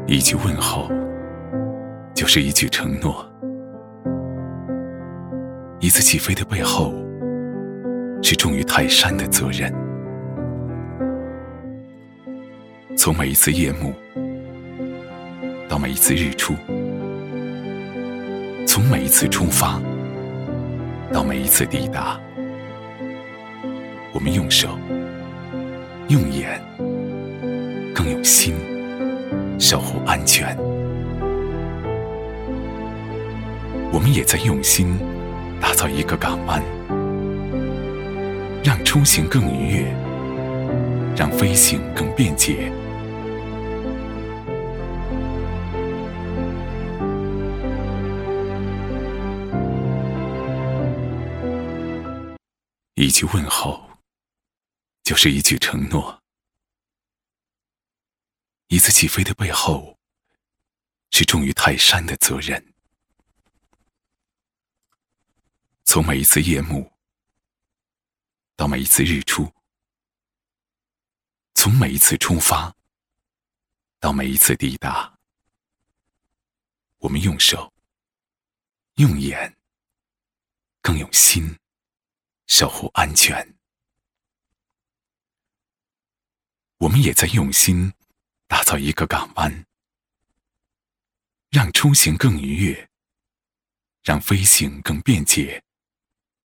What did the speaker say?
一句问候，就是一句承诺。一次起飞的背后，是重于泰山的责任。从每一次夜幕，到每一次日出，从每一次出发，到每一次抵达，我们用手、用眼，更用心守护安全。我们也在用心打造一个港湾，让出行更愉悦，让飞行更便捷。一句问候，就是一句承诺。一次起飞的背后，是重于泰山的责任。从每一次夜幕，到每一次日出，从每一次出发，到每一次抵达，我们用手、用眼，更用心守护安全。我们也在用心打造一个港湾，让出行更愉悦，让飞行更便捷。